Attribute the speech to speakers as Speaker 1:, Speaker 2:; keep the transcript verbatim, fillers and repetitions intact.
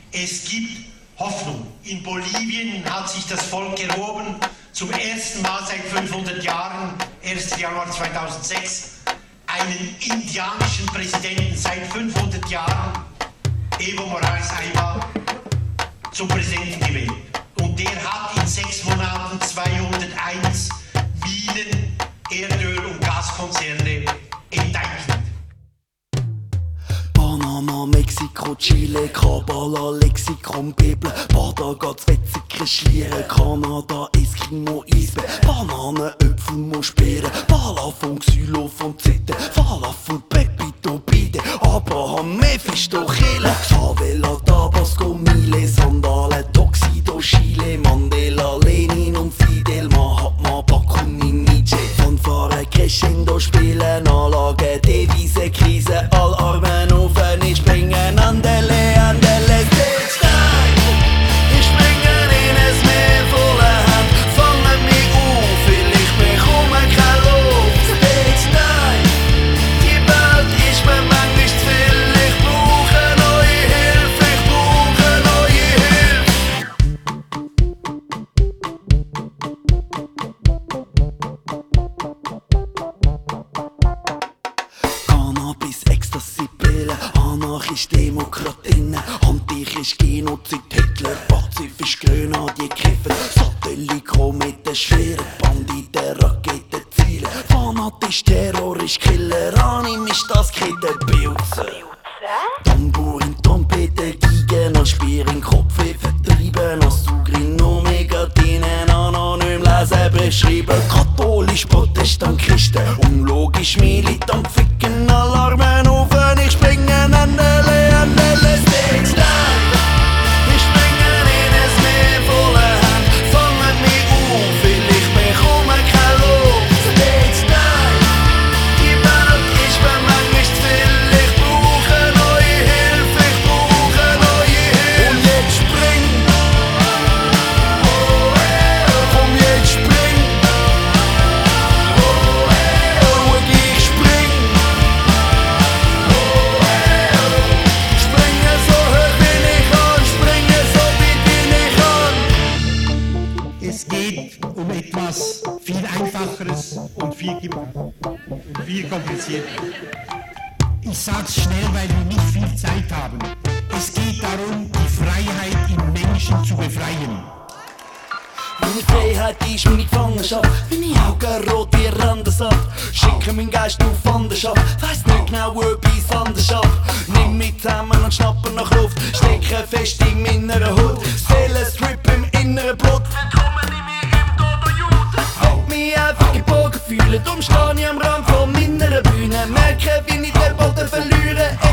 Speaker 1: Es gibt Hoffnung. In Bolivien hat sich das Volk erhoben, zum ersten Mal seit fünfhundert Jahren, ersten Januar zweitausendsechs, einen indianischen Präsidenten seit fünfhundert Jahren, Evo Morales Aybar, zum Präsidenten gewählt. Und der hat in sechs Monaten zweihunderteins Minen, Erdöl- und Gaskonzerne enteignet.
Speaker 2: Panama, Mexiko, Chile, Kabbala, Lexikon, Bibel, Badaga, Zwetziger, Schlieren, Kanada, Eskimo, Eisbär, Bananen, Äpfel, Moschbeeren, Balafon, Xylophon, Zitten, Falafel, Pepito, Bide, Abraham, Mephisto, Chile, Xavela, Tabasco, Mile, Sandalen, Tuxedo, Chile, Mandela, Lenin und Fidel, Mahatma, Bakunin, Nietzsche, Fanfare, Crescendo, Spielen, Anlagen, Devise, Krise, all Armen auf, ich springen, Andele, Andele, Stage Time. Ich springe in es Meer voller Hand, fange mich auf, vielleicht bekomme keine Luft. Stage Time. Die Welt ist mir manchmal zu viel, ich brauche neue Hilfe, ich brauche neue Hilfe. Cannabis, Ecstasy, Pillen, Anarchist, Demokratinnen, Antichrisch, Genozid, Hitler, Pazifisch, Grenadier, Kiffen, Satelliko mit den schweren Banditen, Raketenziele, Fanatisch, Terrorist, Killer, animisch, das Kittenbilze. Tambourin, Trompete, Gigen, Aspirin, Kopfweh, vertrieben, Asugrin, Omegatinen, anonym lesen, beschrieben, katholisch, Protestant, Christen, unlogisch, militant, ficken, Alarmen auf, ich springe, Andele, Andele, Stage Time. Ich springe in es Meer voller Hand, fange mich auf, vielleicht bekomme keine Luft. Stage Time. Die Welt ist mir manchmal zu viel, ich brauche neue Hilfe, ich brauche neue Hilfe. Und jetzt spring, komm jetzt spring, oh ich spring, springe so hoch wie ich kann, springe so weit wie ich kann.
Speaker 1: Es geht um etwas viel Einfacheres und viel, und viel komplizierter. Ich sag's schnell, weil wir nicht viel Zeit haben. Es geht darum, die Freiheit im Menschen zu befreien.
Speaker 2: Meine Freiheit ist meine Gefangenschaft, meine Augen rot wie Randensaft. Schicke meinen Geist auf Wanderschaft, weiss nicht genau, wo etwas anders schafft. Nimm mich zusammen und schnappe nach Luft, stecke fest in meiner Haut. Seelenstrip im inneren Blut, willkommen in mir im Dodo Jude. Halt mich einfach gebogen fühlen, darum stehe ich am Rand von meiner Bühne. Merke, wie ich den Boden verliere.